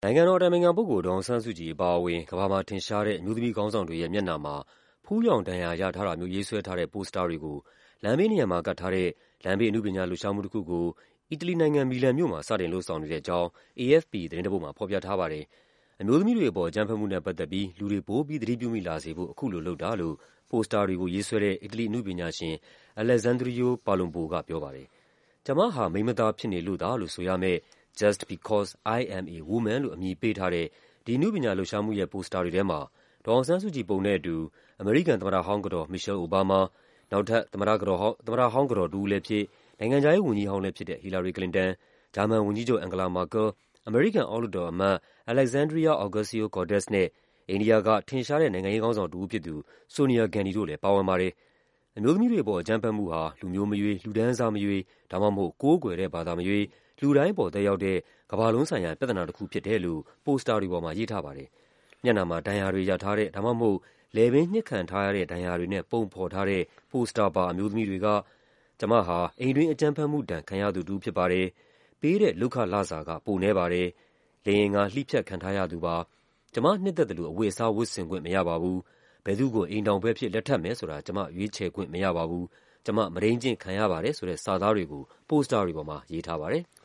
နိုင်ငံတော်အတိုင်ပင်ခံပုဂ္ဂိုလ်ဒေါ်အောင်ဆန်းစုကြည်အပါအဝင်ကမ္ဘာမှာထင်ရှားတဲ့အမျိုးသမီးခေါင်းဆောင်တွေရဲ့မျက်နှာမှာဖူးယောင်ဒဏ်ရာရထားတာမျိုးရေးဆွဲထားတဲ့ပိုစတာတွေကိုလမ်းဘေးနံရံမှာကပ်ထားတဲ့လမ်းဘေးအနုပညာလှူရှားမှုတစ်ခုကိုအီတလီနိုင်ငံမီလန်မြို့မှာစတင်လုပ်ဆောင်နေတဲ့အကြောင်း AFP သတင်းတစ်ပုဒ်မှာဖော်ပြထားပါတယ်။အမျိုးသမီးတွေအပေါ်အကြမ်းဖက်မှုနဲ့ပတ်သက်ပြီးလူတွေပိုပြီးသတိပြုမိလာစေဖို့အခုလိုလုပ်တာလို့ပိုစတာတွေကိုရေးဆွဲတဲ့အီတလီအနုပညာရှင် Alessandro Palombo ကပြောပါတယ်။ကျမဟာမိန်းမသားဖြစ်နေလို့သာလို့ဆိုရမယ့် Just because I am a woman လို့အမည်ပေးထားတဲ့ဒီအနုပညာလှုပ်ရှားမှုရဲ့ပိုစတာတွေထဲမှာဒေါ်အောင်ဆန်းစုကြည်ပုံနဲ့အတူအမေရိကန်သမ္မတဟောင်းကတော် Michelle Obama ၊ နောက်ထပ်သမ္မတဟောင်းကတော်တစ်ဦးလည်းဖြစ်နိုင်ငံခြားရေးဝန်ကြီးဟောင်းလည်းဖြစ်တဲ့ Hillary Clinton ၊ ဂျာမန်ဝန်ကြီးချုပ် Angela Merkel ၊ အမေရိကန်အောက်လွှတ်တော်အမတ် Alexandria Ocasio-Cortez နဲ့ အိန္ဒိယကထင်ရှားတဲ့နိုင်ငံရေးခေါင်းဆောင်တစ်ဦးဖြစ်သူ Sonia Gandhi တို့လည်းပါဝင်ပါတယ်။ အမျိုးသမီးတွေအပေါ်အကြမ်းဖက်မှုဟာလူမျိုးမရွေး၊ လူတန်းစားမရွေး ဒါမှမဟုတ်ကိုးကွယ်တဲ့ဘာသာမရွေးလူတိုင်းအပေါ်သက်ရောက်တဲ့ကမ္ဘာလုံးဆိုင်ရာပြဿနာတစ်ခုဖြစ်တယ်လို့ပိုစတာတွေပေါ်မှာရေးထားပါတယ်။မျက်နှာမှာဒဏ်ရာတွေရထားတဲ့ဒါမှမဟုတ်လည်ပင်းညှစ်ခံထားရတဲ့ဒဏ်ရာတွေနဲ့ပုံဖော်ထားတဲ့ပိုစတာပါအမျိုးသမီးတွေကကျမဟာအိမ်တွင်းအကြမ်းဖက်မှုဒဏ်ခံရသူတစ်ဦးဖြစ်ပါတယ်။ပေးတဲ့လုပ်ခလစာကပိုနည်းပါတယ်။လိင်အင်္ဂါလှိဖြတ်ခံထားရသူပါ။ကျမနှစ်သက်သလိုအဝတ်အစားဝတ်ဆင်ခွင့်မရပါဘူး။ဘယ်သူ့ကိုအိမ်ထောင်ဘက်ဖြစ်လက်ထပ်မယ်ဆိုတာကျမရွေးချယ်ခွင့်မရပါဘူး။ကျမမုဒိန်းကျင့်ခံရပါတယ်ဆိုတဲ့စာသားတွေကိုပိုစတာတွေပေါ်မှာရေးထားပါတယ်။